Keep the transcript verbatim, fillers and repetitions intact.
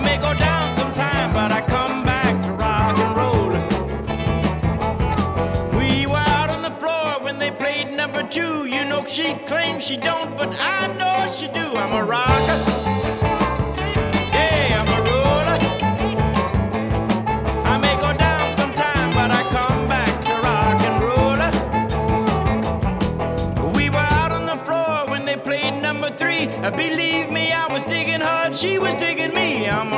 may go down sometime, but I come back to rock and roll. We were out on the floor when they played number two. You know she claims she don't, but I know she do. I'm a rocker.